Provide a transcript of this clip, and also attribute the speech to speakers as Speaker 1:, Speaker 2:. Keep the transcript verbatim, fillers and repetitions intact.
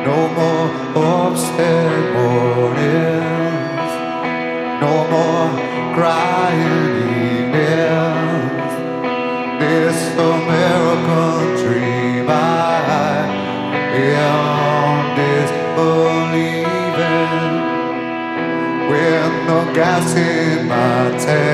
Speaker 1: No more upset mornings, no more crying evenings. This American dream I am disbelieving. With no gas in my tank.